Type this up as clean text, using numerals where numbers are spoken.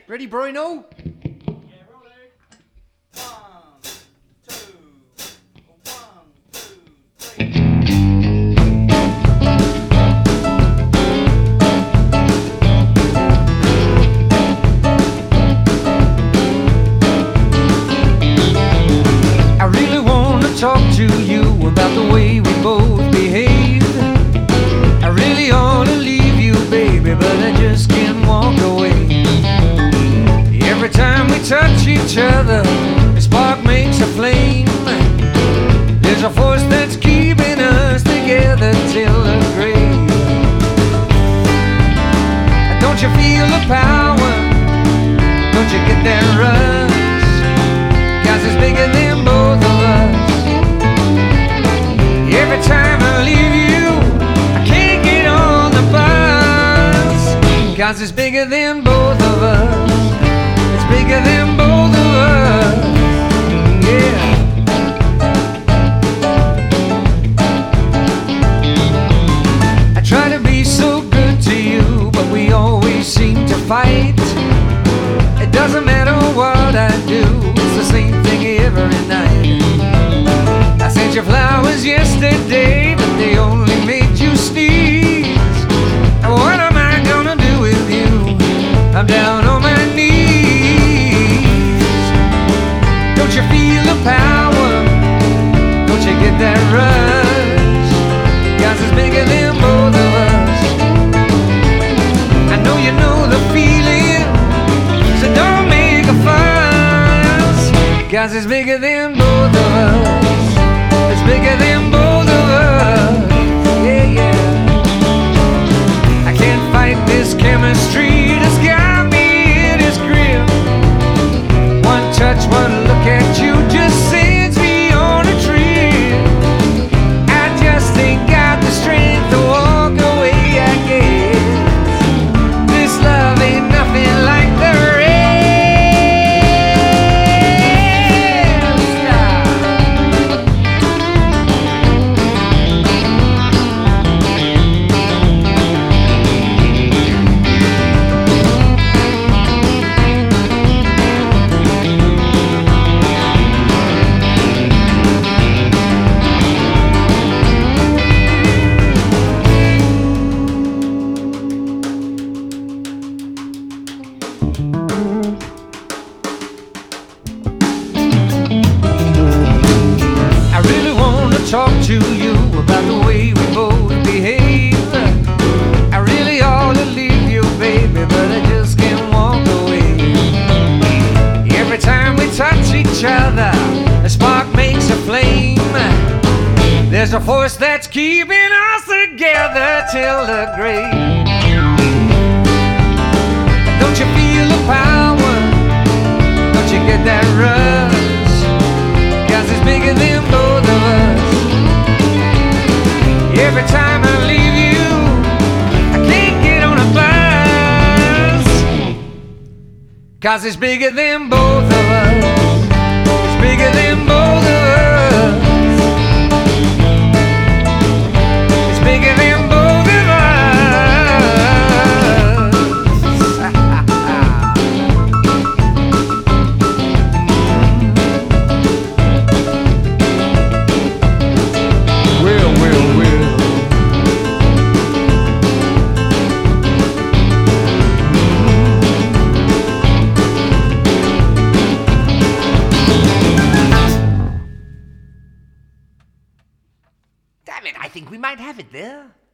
Ready, Bruno? Yeah, rolling. 1, 2, 1, 2, 3. I really wanna talk to you about the way we both behave. I really oughta leave you, baby, but I just can't walk away. Every time we touch each other, a spark makes a flame. There's a force that's keeping us together till the grave. Don't you feel the power? Don't you get that rush? 'Cause it's bigger than both of us. Every time I leave you, I can't get on the bus. 'Cause it's bigger than both of us. It's bigger than both of us. Yeah. I try to be so good to you, but we always seem to fight. It doesn't matter what I do, it's the same thing every night. I sent you flowers yesterday, but they only made you sneeze. And what am I gonna do with you? I'm down on my knees. Don't you feel the power? Don't you get that rush? 'Cause it's bigger than both of us. I know you know the feeling, so don't make a fuss. 'Cause it's bigger than both of us. It's bigger than both of us. Yeah, yeah. I can't fight this chemistry that's got me in its grip. One touch, one look at you just sends me on a trip. I just ain't got the strength to walk away, I guess. This love ain't nothing like the talk to you about the way we both behave. I really ought to leave you, baby, but I just can't walk away. Every time we touch each other, a spark makes a flame. There's a force that's keeping us together till the grave. Don't you feel the power? Don't you get that rush? 'Cause it's bigger than both of us. Every time I leave you, I can't get on a bus. 'Cause it's bigger than both of us. It's bigger than both of us. It's bigger than both of us. Damn it, I think we might have it there.